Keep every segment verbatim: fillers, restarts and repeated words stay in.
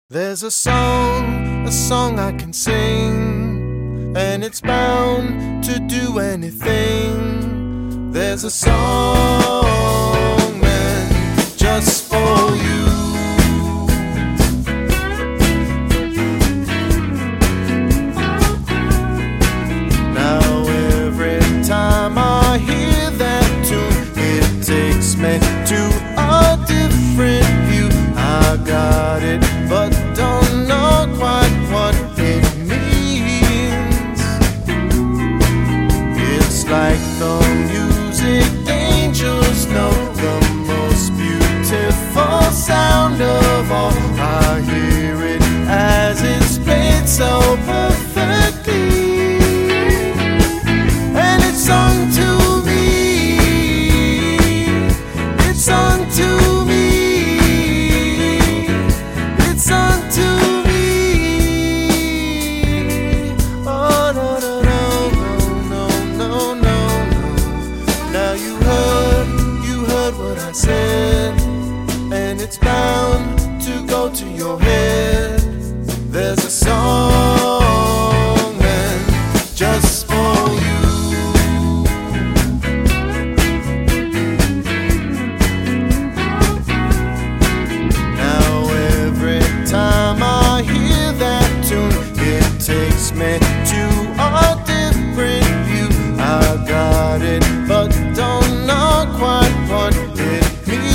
There's a song, a song I can sing, and it's bound to do anything. There's a song meant just for you. Now every time I hear that tune, it takes me to a different view. I got it, but don't know quite what it means. It's like the music angels know, the most beautiful sound of all. I hear it as it's played so perfectly, and it's sung to me. It's sung to me. Said, and it's bound to go to your head. There's a song meant just for you. Now every time I hear that tune, it takes me to a different view. I got it, but don't know quite what it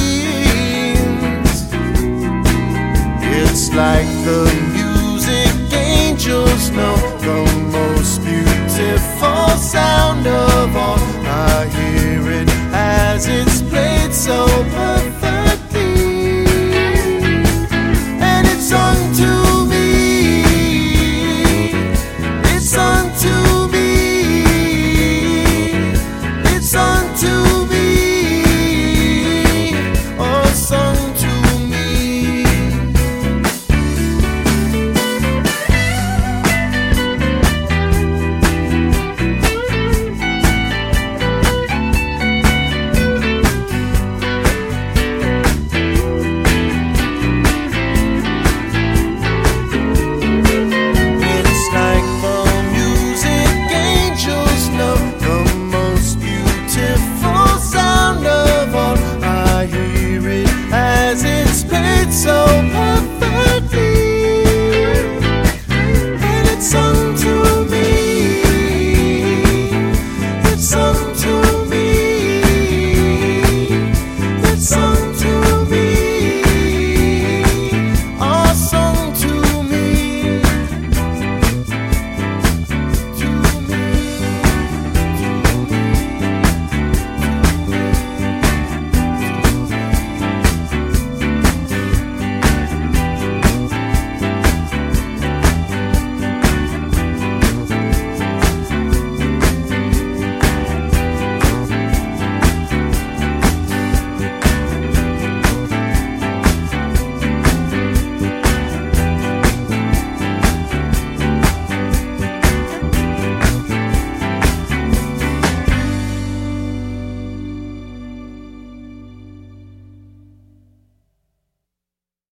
It's like the music angels know, the most beautiful sound of all. I hear it as it's played so perfect.